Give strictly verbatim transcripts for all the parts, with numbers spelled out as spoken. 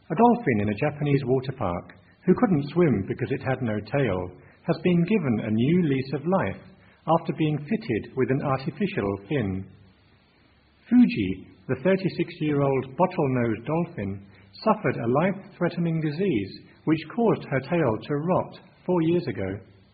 A dolphin in a Japanese water park, who couldn't swim because it had no tail, has been given a new lease of life after being fitted with an artificial fin. Fuji, the thirty-six-year-old bottle-nosed dolphin, suffered a life-threatening disease which caused her tail to rot four years ago.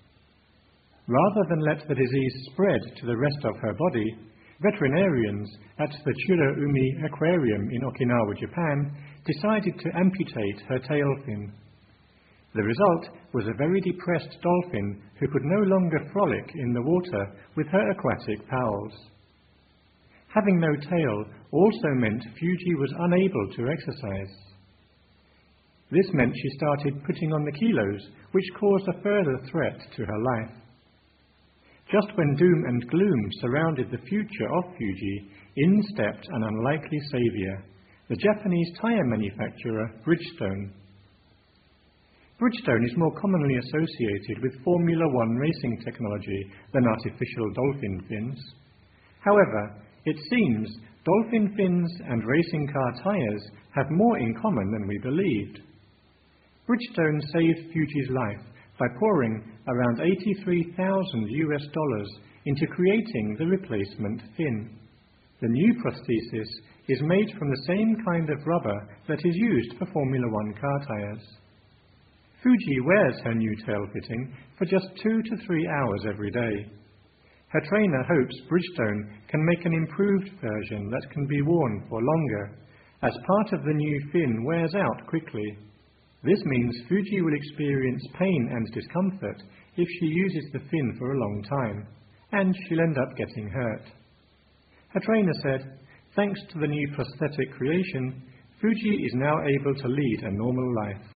Rather than let the disease spread to the rest of her body, veterinarians at the Churaumi Aquarium in Okinawa, Japan, decided to amputate her tail fin. The result was a very depressed dolphin who could no longer frolic in the water with her aquatic pals. Having no tail also meant Fuji was unable to exercise. This meant she started putting on the kilos, which caused a further threat to her life. Just when doom and gloom surrounded the future of Fuji, in stepped an unlikely saviour, the Japanese tyre manufacturer Bridgestone. Bridgestone is more commonly associated with Formula One racing technology than artificial dolphin fins. However, it seems dolphin fins and racing car tyres have more in common than we believed. Bridgestone saved Fuji's life by pouring around eighty-three thousand US dollars into creating the replacement fin. The new prosthesis is made from the same kind of rubber that is used for Formula One car tyres. Fuji wears her new tail fitting for just two to three hours every day. Her trainer hopes Bridgestone can make an improved version that can be worn for longer, as part of the new fin wears out quickly. This means Fuji will experience pain and discomfort if she uses the fin for a long time, and she'll end up getting hurt. Her trainer said, "Thanks to the new prosthetic creation, Fuji is now able to lead a normal life."